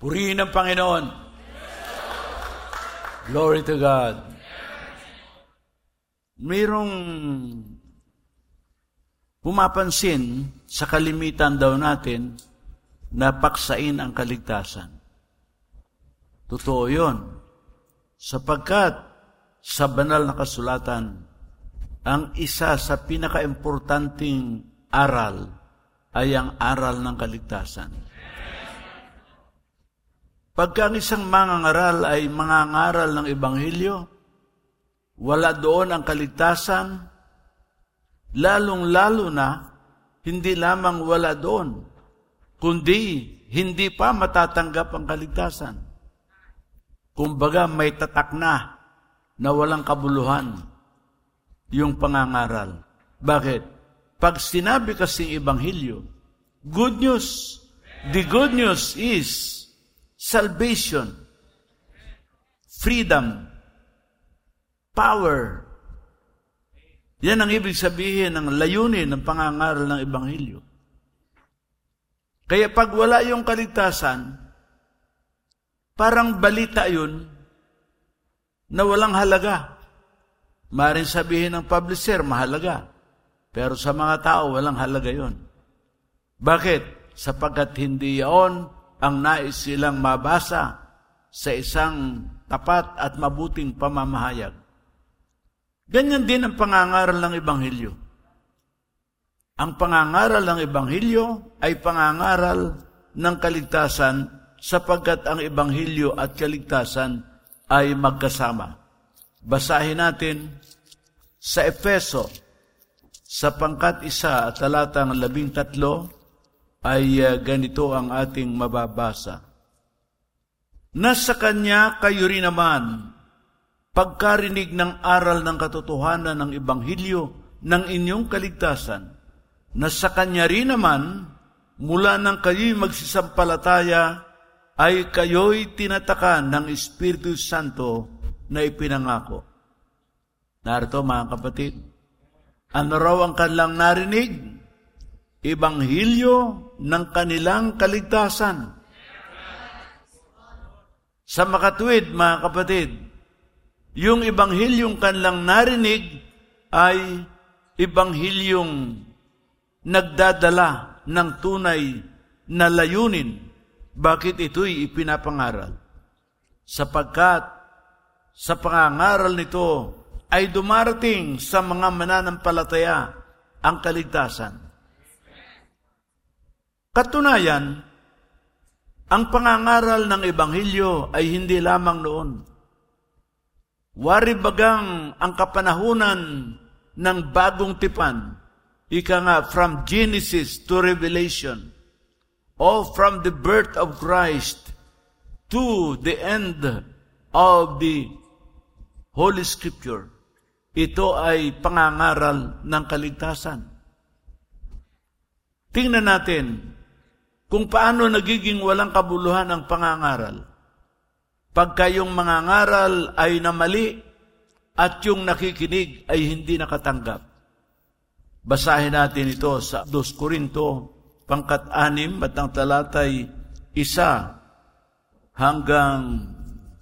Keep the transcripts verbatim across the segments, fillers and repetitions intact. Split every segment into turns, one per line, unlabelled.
Purihin ang Panginoon. Glory to God. Mayroong pumapansin sa kalimitan daw natin na paksain ang kaligtasan. Totoo yun. Sapagkat sa banal na kasulatan, ang isa sa pinaka-importanting aral ay ang aral ng kaligtasan. Pagka ang isang mangangaral ay mangangaral ng Ebanghelyo, wala doon ang kaligtasan, lalong-lalo na, hindi lamang wala doon, kundi hindi pa matatanggap ang kaligtasan. Kumbaga may tatak na, na walang kabuluhan, yung pangangaral. Bakit? Pag sinabi kasing Ebanghelyo, good news, the good news is salvation, freedom, power. Yan ang ibig sabihin ng layunin ng pangangaral ng Ebanghelyo. Kaya pag wala yung kaligtasan, parang balita yun na walang halaga. Maaaring sabihin ng publisher, mahalaga. Pero sa mga tao, walang halaga yun. Bakit? Sapagkat hindi yaon ang nais silang mabasa sa isang tapat at mabuting pamamahayag. Ganyan din ang pangangaral ng Ebanghelyo. Ang pangangaral ng Ebanghelyo ay pangangaral ng kaligtasan sapagkat ang Ebanghelyo at kaligtasan ay magkasama. Basahin natin sa Efeso, sa pangkat isa at talatang labing tatlo, ay uh, ganito ang ating mababasa. Nasa Kanya kayo rin naman, pagkarinig ng aral ng katotohanan ng Ebanghelyo ng inyong kaligtasan, na sa Kanya rin naman, mula nang kayo'y magsisampalataya, ay kayo'y tinatakan ng Espiritu Santo na ipinangako. Narito mga kapatid, ano raw ang kanilang narinig? Ebanghelyo ng kanilang kaligtasan. Sa makatuwid, mga kapatid, yung Ebanghelyong kanilang narinig ay Ebanghelyong nagdadala ng tunay na layunin. Bakit ito'y ipinapangaral? Sapagkat sa pangangaral nito ay dumarating sa mga mananampalataya ang kaligtasan. Katunayan, ang pangangaral ng Ebanghelyo ay hindi lamang noon. Wari bagang ang kapanahunan ng bagong tipan, ika nga from Genesis to Revelation, o from the birth of Christ to the end of the Holy Scripture, ito ay pangangaral ng kaligtasan. Tingnan natin kung paano nagiging walang kabuluhan ang pangangaral. Pagka yung mangangaral ay namali at yung nakikinig ay hindi nakatanggap. Basahin natin ito sa Dos Korinto, pangkat anim at ang talatay isa hanggang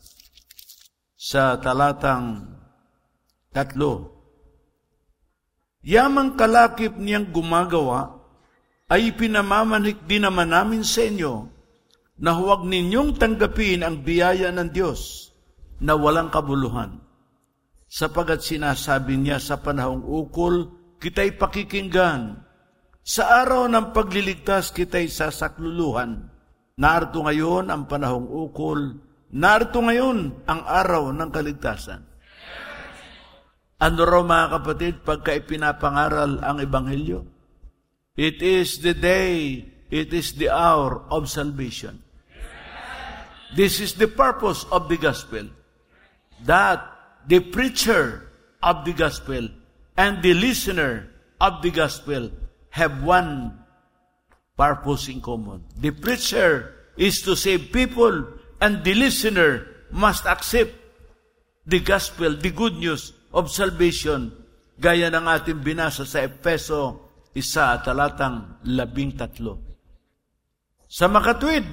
sa talatang tatlo. Yamang kalakip niyang gumagawa ay pinamamanhik din naman namin sa inyo na huwag ninyong tanggapin ang biyaya ng Diyos na walang kabuluhan. Sapagat sinasabi niya sa panahong ukol, kita'y pakikinggan. Sa araw ng pagliligtas kita'y sasakluluhan. Narito ngayon ang panahong ukol. Narito ngayon ang araw ng kaligtasan. Ano raw mga kapatid pagka ipinapangaral ang Ebanghelyo? It is the day, it is the hour of salvation. This is the purpose of the gospel. That the preacher of the gospel and the listener of the gospel have one purpose in common. The preacher is to save people, and the listener must accept the gospel, the good news of salvation, gaya ng ating binasa sa Efeso isa talatang labing tatlo. Sa makatwid,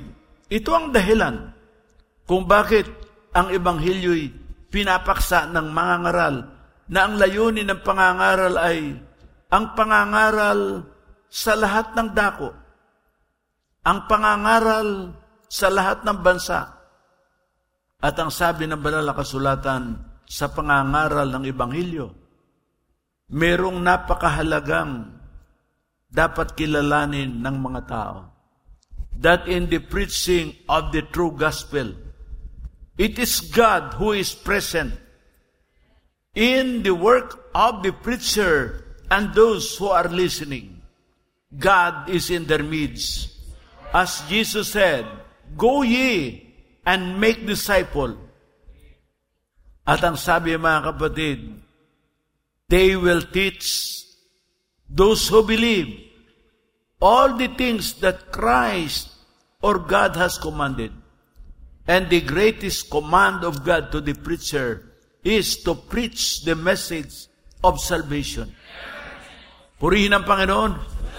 Ito ang dahilan kung bakit ang Ebanghelyo'y pinapaksa ng mangangaral na ang layunin ng pangangaral ay ang pangangaral sa lahat ng dako, ang pangangaral sa lahat ng bansa. At ang sabi ng banal na kasulatan sa pangangaral ng Ebanghelyo, merong napakahalagang dapat kilalanin ng mga tao. That in the preaching of the true gospel, it is God who is present in the work of the preacher and those who are listening. God is in their midst. As Jesus said, "Go ye and make disciple." At ang sabi mga kapatid, they will teach those who believe all the things that Christ or God has commanded. And the greatest command of God to the preacher is to preach the message of salvation. Purihin ang Panginoon.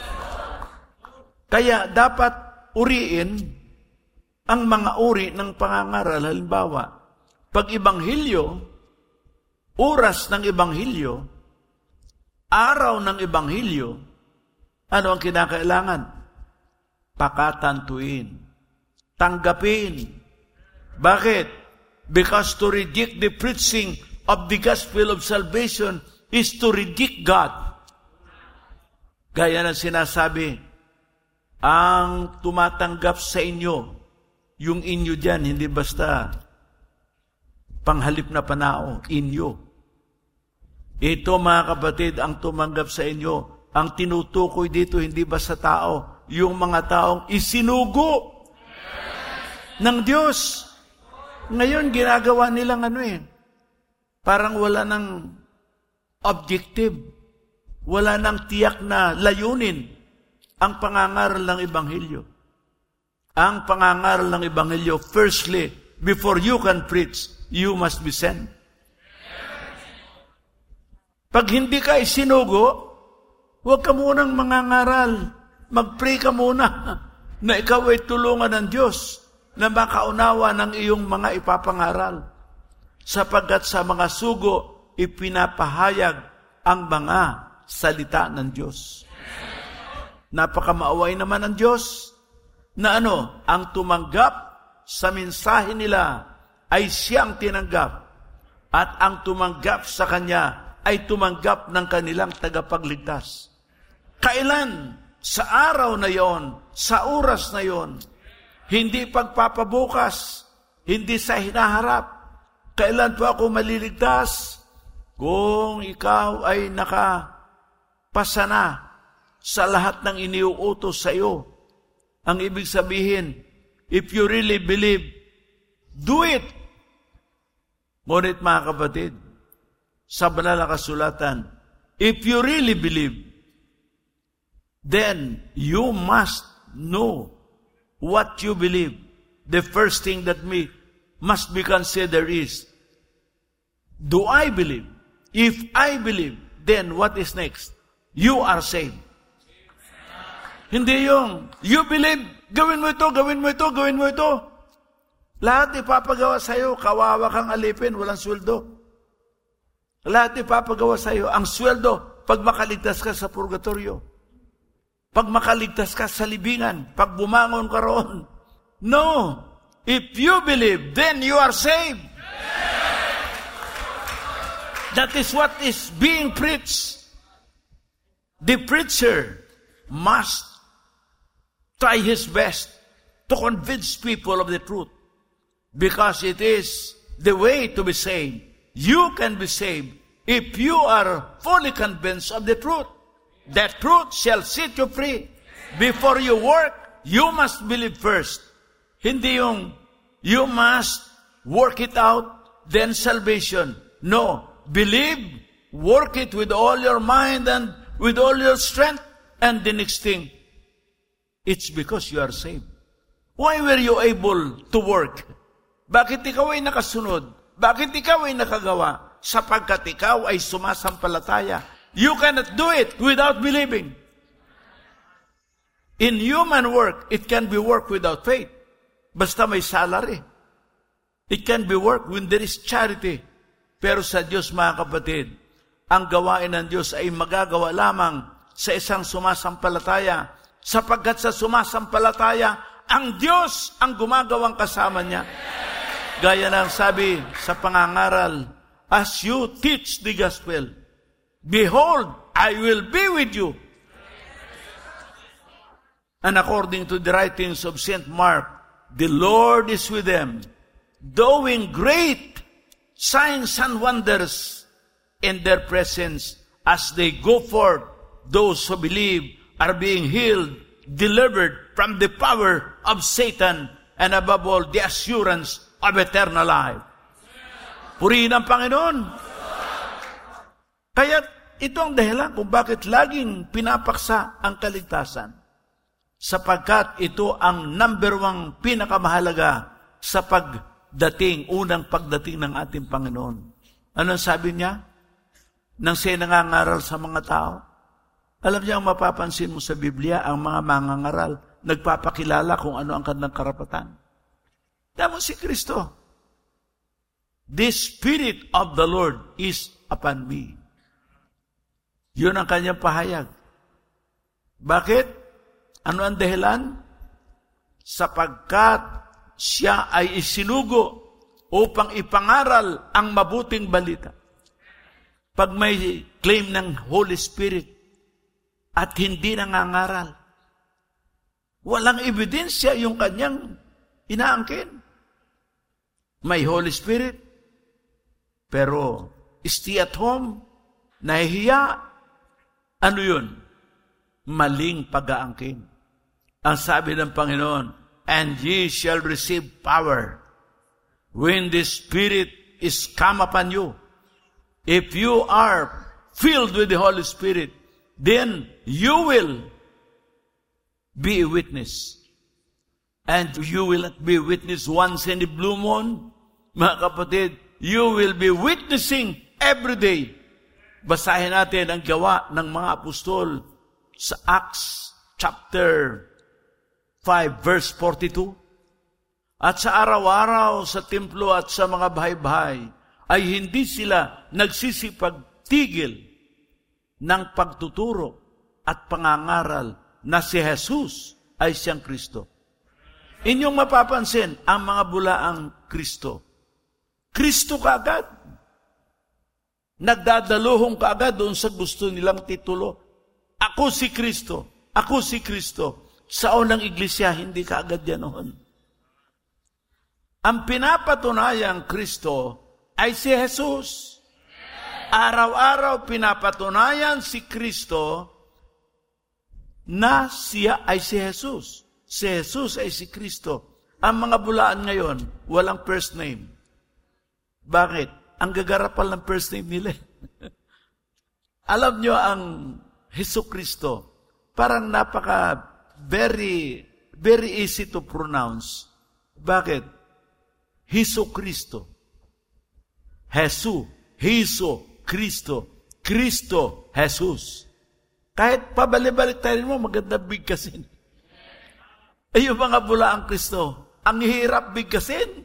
Kaya dapat uriin ang mga uri ng pangangaral. Halimbawa, pag Ebanghelyo, oras ng Ebanghelyo, araw ng Ebanghelyo, ano ang kinakailangan? Pakatantuin. Tanggapin. Bakit? Because to reject the preaching of the gospel of salvation is to reject God. Gaya ng sinasabi, ang tumatanggap sa inyo, yung inyo dyan, hindi basta panghalip na panao, inyo. Ito mga kapatid, ang tumanggap sa inyo, ang tinutukoy dito, hindi ba sa tao? Yung mga taong isinugo ng Diyos. Ngayon, ginagawa nilang ano eh, parang wala ng objective, wala ng tiyak na layunin ang pangangaral ng Ebanghelyo. Ang pangangaral ng Ebanghelyo, firstly, before you can preach, you must be sent. Pag hindi ka isinugo, huwag ka munang mangangaral. Mag-pray ka muna na ikaw ay tulungan ng Diyos na makaunawa ng iyong mga ipapangaral. Sapagkat sa mga sugo, ipinapahayag ang mga salita ng Diyos. Napakamaaway naman ng Diyos na ano, ang tumanggap sa mensahe nila ay siyang tinanggap at ang tumanggap sa Kanya ay tumanggap ng kanilang tagapagligtas. Kailan? Sa araw na yon, sa oras na yon, hindi pagpapabukas, hindi sa hinaharap. Kailan po ako maliligtas? Kung ikaw ay nakapasana sa lahat ng iniuutos sa iyo. Ang ibig sabihin, if you really believe, do it. Ngunit mga kapatid, sa banal na kasulatan, if you really believe, then you must know what you believe. The first thing that me must be considered is, do I believe? If I believe, then what is next? You are saved. Hindi yung, you believe, gawin mo ito, gawin mo ito, gawin mo ito. Lahat ipapagawa sa iyo, kawawa kang alipin, walang sweldo. Lahat ipapagawa sa iyo, ang sweldo, pag makaligtas ka sa purgatorio. Pag makaligtas ka sa libingan, pag bumangon ka roon. No. If you believe, then you are saved. That is what is being preached. The preacher must try his best to convince people of the truth. Because it is the way to be saved. You can be saved if you are fully convinced of the truth. That truth shall set you free. Before you work, you must believe first. Hindi yung, you must work it out, then salvation. No. Believe, work it with all your mind and with all your strength, and the next thing, it's because you are saved. Why were you able to work? Bakit ikaw ay nakasunod? Bakit ikaw ay nakagawa? Sapagkat ikaw ay sumasampalataya. You cannot do it without believing. In human work, it can be work without faith. basta may salary. It can be work when there is charity. Pero sa Diyos, mga kapatid, ang gawain ng Diyos ay magagawa lamang sa isang sumasampalataya, sapagkat sa sumasampalataya, ang Diyos ang gumagawang kasama niya. Gaya ng sabi sa pangangaral, as you teach the gospel, behold, I will be with you. And according to the writings of Saint Mark, the Lord is with them, doing great signs and wonders in their presence as they go forth. Those who believe are being healed, delivered from the power of Satan, and above all, the assurance of eternal life. Purihin ang Panginoon. Kaya ito ang dahilan kung bakit laging pinapaksa ang kaligtasan. Sapagkat ito ang number one pinakamahalaga sa pagdating, unang pagdating ng ating Panginoon. Anong sabi niya? Nang siya nangangaral sa mga tao. Alam niya, ang mapapansin mo sa Biblia, ang mga mangangaral, nagpapakilala kung ano ang kanilang karapatan. Tama si Kristo. The Spirit of the Lord is upon me. Yun ang kanyang pahayag. Bakit? Ano ang dahilan? Sapagkat siya ay isinugo upang ipangaral ang mabuting balita. Pag may claim ng Holy Spirit at hindi nangangaral, walang ebidensya yung kanyang inaangkin. May Holy Spirit, pero stay at home, nahihiya. Ano yun? Maling pag-aangkin. Ang sabi ng Panginoon, and ye shall receive power when the Spirit is come upon you. If you are filled with the Holy Spirit, then you will be a witness. And you will not be a witness once in the blue moon. Mga kapatid, you will be witnessing every day. Basahin natin ang gawa ng mga apostol sa Acts chapter five, verse forty-two. At sa araw-araw sa templo at sa mga bahay-bahay, ay hindi sila nagsisipagtigil ng pagtuturo at pangangaral na si Jesus ay siyang Kristo. Inyong mapapansin, ang mga bulaang Kristo. Kristo kaagad. Nagdadaluhong kaagad doon sa gusto nilang titulo. Ako si Kristo. Ako si Kristo. Sa unang iglesia, hindi kaagad yan noon. Ang pinapatunayang Kristo ay si Jesus. Araw-araw pinapatunayan si Kristo na siya ay si Jesus. Si Jesus ay si Kristo. Ang mga bulaan ngayon, walang first name. Bakit? Ang gagarapal ng first name nila. Alam nyo, ang Jesucristo, parang napaka very, very easy to pronounce. Bakit? Jesucristo. Jesu, Jesu, Kristo, Kristo, Jesus. Kahit pabalik-balik tayo mo, maganda bigkasin. Ay, yung mga bulaang Kristo, ang hirap bigkasin.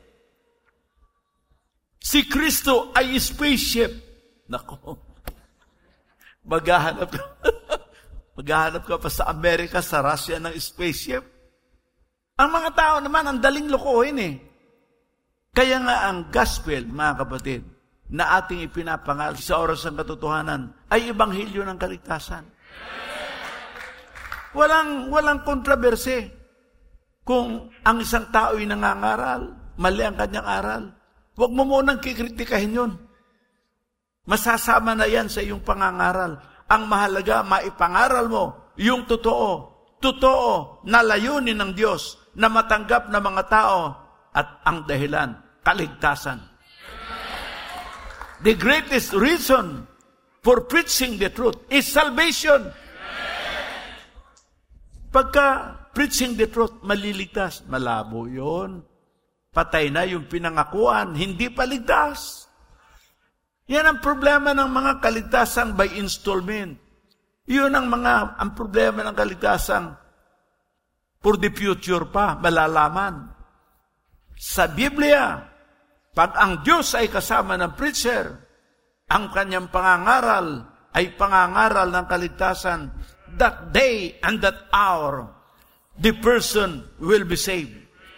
Si Kristo ay spaceship. Nako. Maghahanap ka. Maghahanap ka pa sa Amerika, sa Russia ng spaceship. Ang mga tao naman, ang daling lokohin eh. Kaya nga ang gospel, mga kapatid, na ating ipinapangal sa oras ng katotohanan, ay ebanghelyo ng kaligtasan. Walang, walang kontroberse. Kung ang isang tao ay nangangaral, mali ang kanyang aral, huwag mo munang kikritikahin yun. Masasama na yan sa iyong pangangaral. Ang mahalaga, maipangaral mo yung totoo. Totoo na layunin ng Diyos na matanggap ng mga tao at ang dahilan, kaligtasan. The greatest reason for preaching the truth is salvation. Pagka preaching the truth, maliligtas. Malabo yun. Patay na yung pinangakuan, hindi pa ligtas. Yan ang problema ng mga kaligtasan by installment. Yun ang mga, ang problema ng kaligtasan for the future pa, malalaman. Sa Biblia, pag ang Diyos ay kasama ng preacher, ang kanyang pangangaral ay pangangaral ng kaligtasan, that day and that hour, the person will be saved.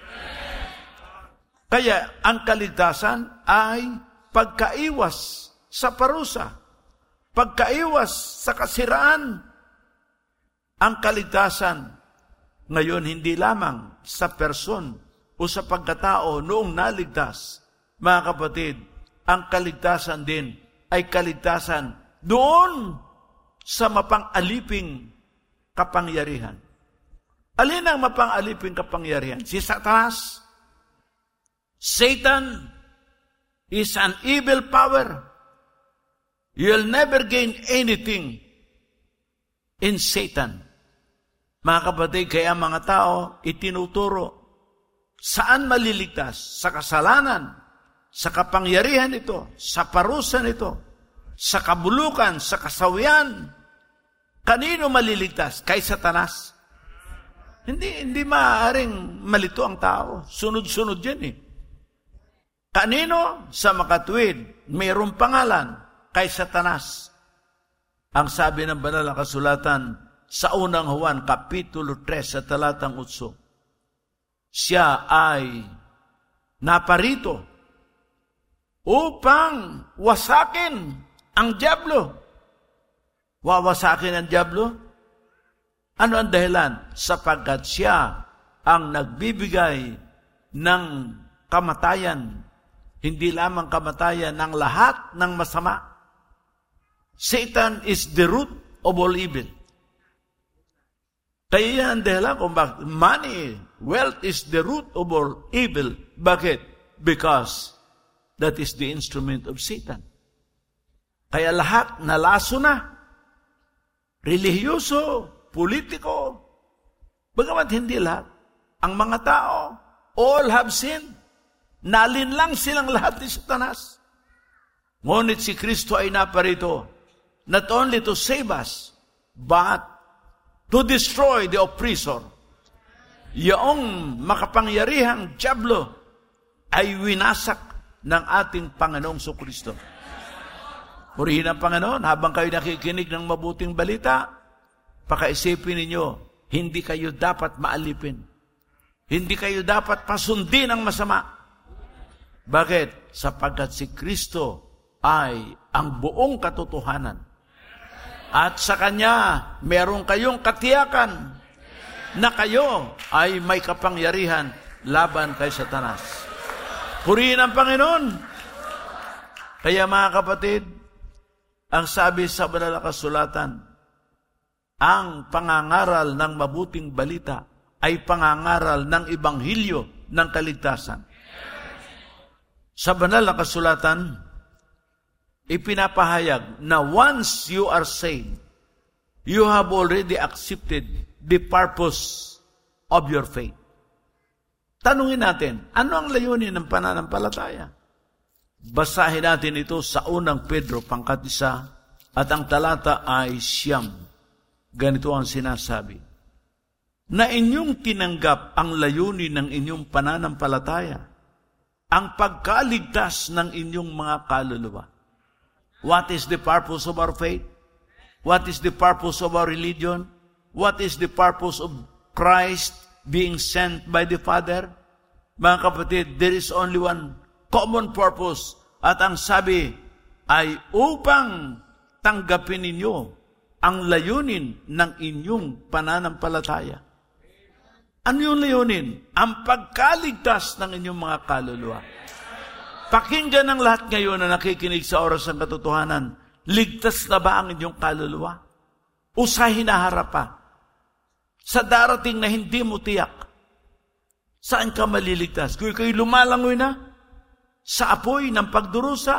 Kaya ang kaligtasan ay pagkaiwas sa parusa, pagkaiwas sa kasiraan. Ang kaligtasan ngayon hindi lamang sa person o sa pagkatao noong naligtas. Mga kapatid, ang kaligtasan din ay kaligtasan doon sa mapang-aliping kapangyarihan. Alin ang mapang-aliping kapangyarihan? Si Satanas. Satan is an evil power. You'll never gain anything in Satan. Mga kapatid, kaya mga tao itinuturo saan maliligtas? Sa kasalanan, sa kapangyarihan nito, sa parusa nito, sa kabulukan, sa kasawian. Kanino maliligtas? Kay Satanas. Hindi, hindi maaaring malito ang tao. Sunod-sunod yan eh. Kanino? Sa makatuwid. Mayroong pangalan. Kay Satanas. Ang sabi ng banal na kasulatan sa unang Juan, kapitulo three, sa talatang eight, siya ay naparito upang wasakin ang dyablo. Wawasakin ang dyablo? Ano ang dahilan? Sapagkat siya ang nagbibigay ng kamatayan. Hindi lamang kamatayan, ng lahat ng masama. Satan is the root of all evil. Kaya yan ang dahilan kung bakit money, wealth is the root of all evil. Bakit? Because that is the instrument of Satan. Kaya lahat nalaso na. Relihiyoso, politiko. Bagamat hindi lahat. Ang mga tao, all have sinned. Nalinlang silang lahat ni Satanas. Ngunit si Kristo ay naparito, not only to save us, but to destroy the oppressor. Yaong makapangyarihang dyablo ay winasak ng ating Panginoong Kristo. Purihin ang Panginoon, habang kayo nakikinig ng mabuting balita, pakaisipin ninyo, hindi kayo dapat maalipin. Hindi kayo dapat pasundin ang masama. Bakit? Sapagkat si Kristo ay ang buong katotohanan. At sa Kanya, meron kayong katiyakan na kayo ay may kapangyarihan laban kay Satanas. Purihin ang Panginoon. Kaya mga kapatid, ang sabi sa banal na kasulatan, ang pangangaral ng mabuting balita ay pangangaral ng Ebanghelyo ng kaligtasan. Sa banal na kasulatan, ipinapahayag na once you are saved, you have already accepted the purpose of your faith. Tanungin natin, ano ang layunin ng pananampalataya? Basahin natin ito sa unang Pedro, pangkat isa, at ang talata ay siyam. Ganito ang sinasabi, na inyong tinanggap ang layunin ng inyong pananampalataya, ang pagkaligtas ng inyong mga kaluluwa. What is the purpose of our faith? What is the purpose of our religion? What is the purpose of Christ being sent by the Father? Mga kapatid, there is only one common purpose. At ang sabi ay upang tanggapin ninyo ang layunin ng inyong pananampalataya. Ano yung layunin? Ang pagkaligtas ng inyong mga kaluluwa. Pakinggan ng lahat ngayon na nakikinig sa oras ng katotohanan. Ligtas na ba ang inyong kaluluwa? O sa hinaharap pa? Sa darating na hindi mo tiyak, saan ka maliligtas? Kung kayo lumalangoy na sa apoy ng pagdurusa,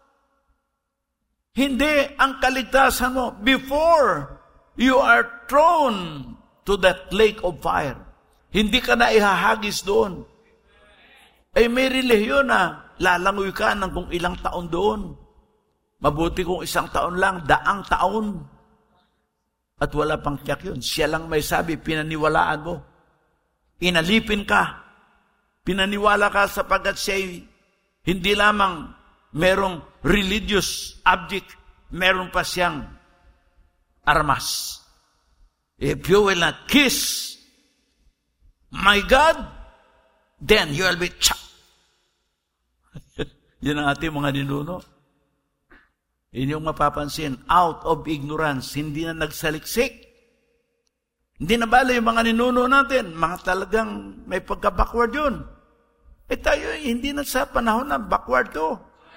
hindi ang kaligtasan mo before you are thrown to that lake of fire. Hindi ka na ihahagis doon. Ay may relihiyon na lalangoy ka ng kung ilang taon doon. Mabuti kung isang taon lang, daang taon. At wala pang tiyak yun. Siya lang may sabi, pinaniwalaan mo. Inalipin ka. Pinaniwala ka sapagkat siya'y hindi lamang merong religious object, meron pa siyang armas. If you will not kiss my God, then you will be chopped. Yan ang ating mga ninuno. Inyong mapapansin, out of ignorance, hindi na nagsaliksik. Hindi na bala yung mga ninuno natin, mga talagang may pagka-backward yun. Eh tayo, hindi na sa panahon na backward to.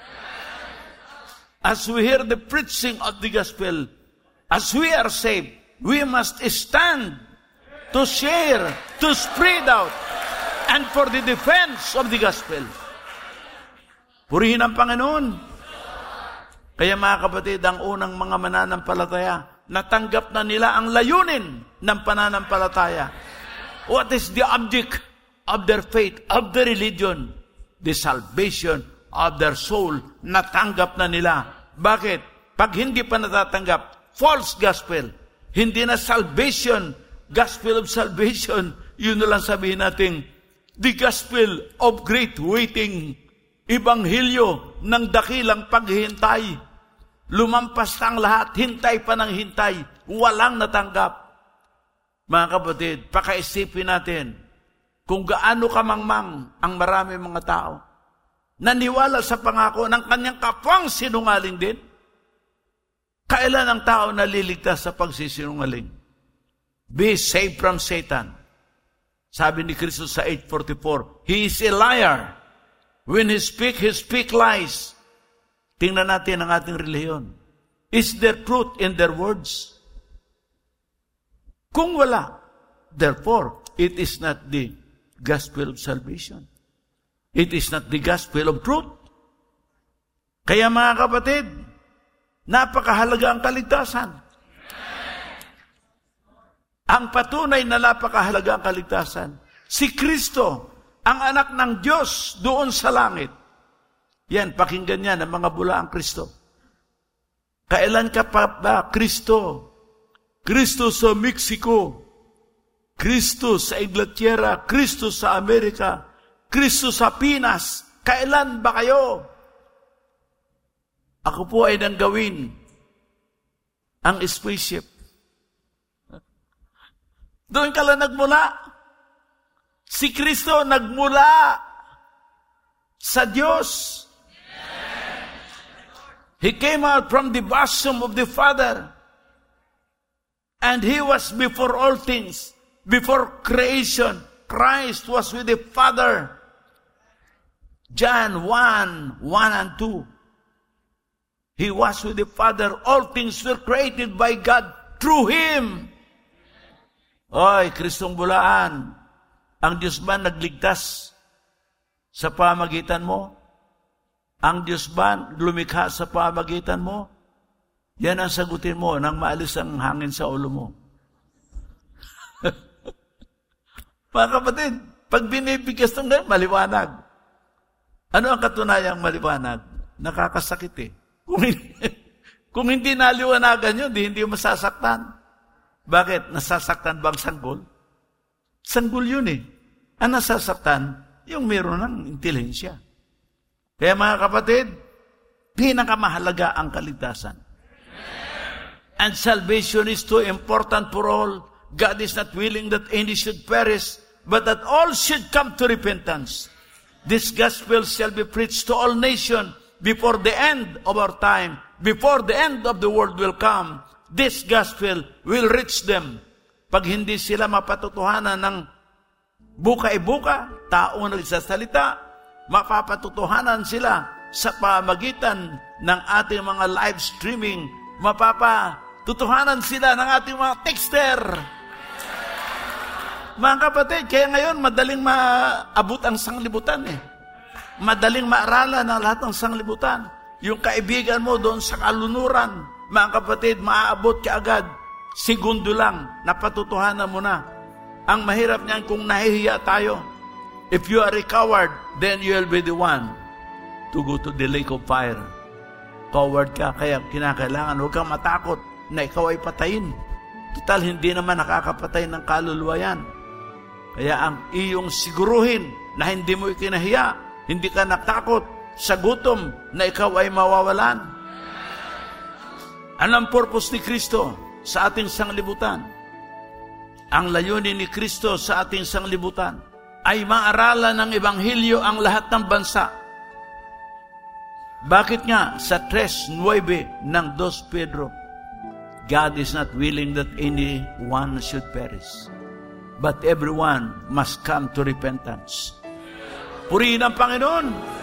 As we hear the preaching of the gospel, as we are saved, we must stand to share, to spread out, and for the defense of the gospel. Purihin ang Panginoon. Kaya mga kapatid, ang unang mga mananampalataya, natanggap na nila ang layunin ng pananampalataya. What is the object of their faith, of their religion? The salvation of their soul. Natanggap na nila. Bakit? Pag hindi pa natatanggap, false gospel. Hindi na salvation, gospel of salvation. Yun na lang sabihin natin, the gospel of great waiting. Ibanghilyo ng dakilang paghihintay. Lumampas na ang lahat, hintay pa ng hintay, walang natanggap. Mga kapatid, pakaisipin natin kung gaano kamangmang ang marami mga tao naniwala sa pangako ng kanyang kapwang sinungaling din. Kailan ang tao naliligtas sa pagsisinungaling? Be saved from Satan. Sabi ni Kristo sa eight forty-four, He is a liar. When He speak, He speak lies. Tingnan natin ang ating relihiyon. Is there truth in their words? Kung wala, therefore, it is not the gospel of salvation. It is not the gospel of truth. Kaya mga kapatid, napakahalaga ang kaligtasan. Ang patunay na napakahalaga ang kaligtasan. Si Kristo, ang anak ng Diyos doon sa langit. Yan, pakinggan niya ng mga bulaang Kristo. Kailan ka pa ba Kristo? Kristo sa Mexico, Kristo sa Inglaterra, Kristo sa Amerika, Kristo sa Pinas. Kailan ba kayo? Ako po ay nanggawin ang spaceship. Doon ka lang nagmula. Si Kristo nagmula sa Diyos. He came out from the bosom of the Father. And He was before all things. Before creation, Christ was with the Father. John one, one and two. He was with the Father. All things were created by God through Him. Oy, Kristong bulaan. Ang Diyos ba nagligtas sa pamagitan mo? Ang Diyos ba lumikha sa pamagitan mo? Yan ang sagutin mo nang maalis ang hangin sa ulo mo. Mga kapatid, pag binibigkas ng ganyan, maliwanag. Ano ang katunayang maliwanag? Nakakasakit eh. Kung hindi, kung hindi naliwanagan yun, di, hindi masasaktan. Bakit? Nasasaktan bang sanggol? Sanggol yun eh. Ang nasasaktan, yung meron ng intelihensya. Kaya mga kapatid, pinakamahalaga ang kaligtasan. And salvation is too important for all. God is not willing that any should perish, but that all should come to repentance. This gospel shall be preached to all nations before the end of our time, before the end of the world will come. This gospel will reach them. Pag hindi sila mapatutuhanan ng buka-buka, taong nagsasalita, mapapatutuhanan sila sa pamagitan ng ating mga live streaming, mapapatutuhanan sila ng ating mga texter. Mga kapatid, kaya ngayon madaling maabot ang sanglibutan eh. Madaling maaralan ang lahat ng sanglibutan. Yung kaibigan mo doon sa kalunuran, mga kapatid, maaabot ka agad. Segundo lang, napatutuhanan mo na. Ang mahirap niyan kung nahihiya tayo. If you are a coward, then you will be the one to go to the lake of fire. Coward ka, kaya kinakailangan, huwag kang matakot na ikaw ay patayin. Total, hindi naman nakakapatay ng kaluluwa yan. Kaya ang iyong siguruhin na hindi mo ikinahiya, hindi ka natakot sa gutom na ikaw ay mawawalan. Ano ang purpose ni Kristo sa ating sanglibutan? Ang layunin ni Kristo sa ating sanglibutan ay maaralan ng Ebanghelyo ang lahat ng bansa. Bakit nga sa three nine ng two Pedro, God is not willing that anyone should perish, but everyone must come to repentance. Purihin ang Panginoon.